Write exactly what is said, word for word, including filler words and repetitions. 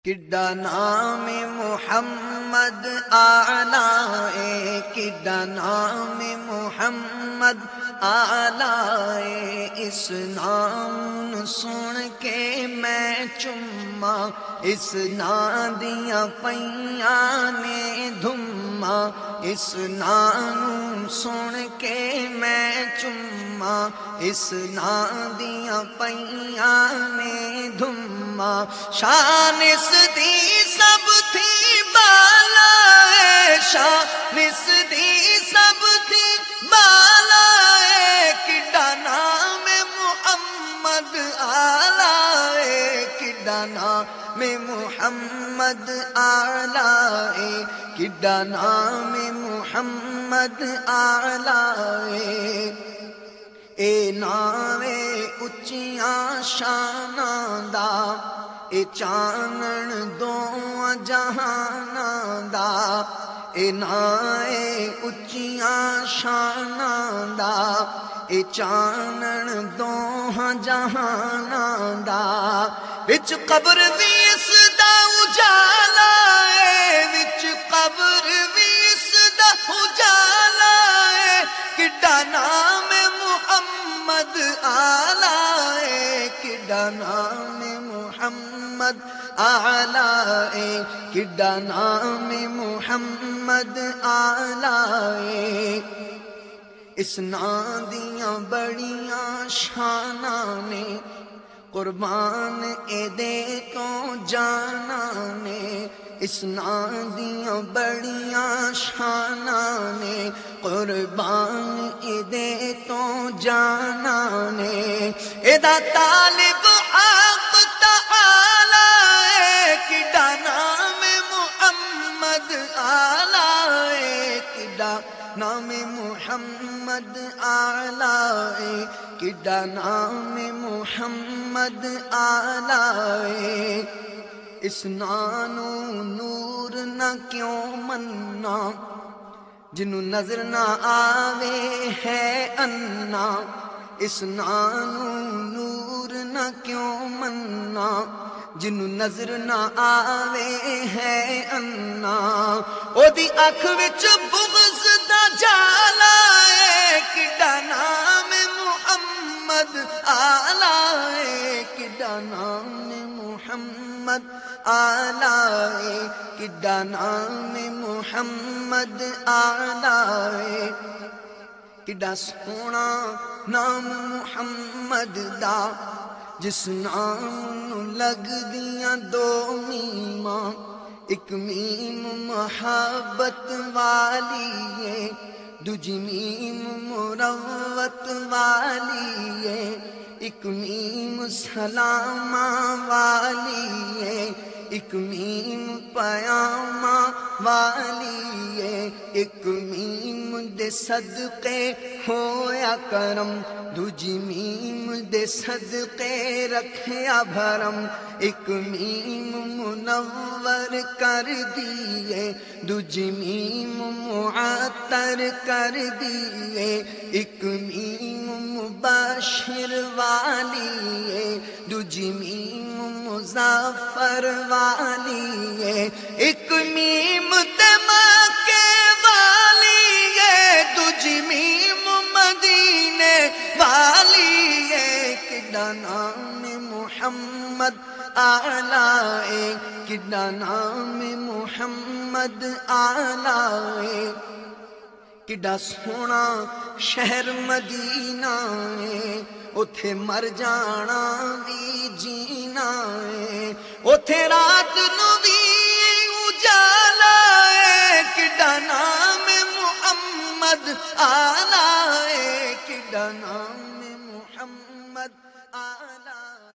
کڈا نام محمد آلہ اے، کڈا نام محمد آلہ اے، اس نام سن کے میں چما، اس نام دیاں پیاں نے دھما، اس نام سن کے میں چما، اس نام دیاں پیاں نے دھما، شان اس دی سب تھی بالا ہے، شان اس دی سب تھی بالا ہے، کڈا نام محمد آلہ ہے، کڈا نام محمد آلہ ہے، کڈا نام محمد آلہ ہے، اے نام اچیاں شاناں دا، اے چانن دو جہاناں دا، اے نائے اچیاں شاناں دا، اے چانن دو جہاناں دا، وچ قبر وی اس دا اجالا ہے، وچ قبر وی اس دا اجالا ہے، کڈا نام محمد آلہ ہے، کڈا نام محمد آلہ ہے، کڈا نام محمد آلہ ہے، اس نام دیاں بڑیاں شاناں نے، قربان اے دے تو جانا نے، اس نام دیاں بڑیاں شاناں نے، قربان اے دے تو جانا نے، اے دا طالب حق تعالی ہے، کڈا نام محمد آلہ ہے، کڈا نام محمد آلہ ہے، کڈا نام محمد آلہ ہے، اس نانو نور نہ کیوں مننا، جنوں نظر نہ آوے ہے انا، اس نانو نور نہ کیوں مننا، جنوں نظر نہ آوے ہے انا، او دی اکھ وچ بغض دا جالا ہے، کڈا نام محمد آلہ ہے، کڈا نام محمد آلہ ہے، کڈا نام محمد آلہ ہے، کڈا سونا نام محمد دا، جس نام لگ دیاں دو میماں، ایک میم محبت والی ہے، دوجی میم مروت والی ہے، ایک میم سلاماں والی ہے، ایک میم پیاماں والی ہے، ایک میم دے صدقے ہویا کرم، دوجی میم دے صدقے رکھیا بھرم، ایک میم منور کر دیئے، دوجی میم معطر کر دیئے، ایک میم مباشر والی ہے، دوجی میم مظفر والی ہے، ایک میم دماغے والی ہے، دوجی میم مدینے والی ہے، کڈا نام محمد آلہ ہے، کڈا نام محمد آلہ ہے، کڈا سونا شہر مدینہ ہے، اتھے مر جانا بھی جینا ہے، اتھے رات نو بھی اجالا ہے، کڈا نام محمد آلہ ہے، کڈا نام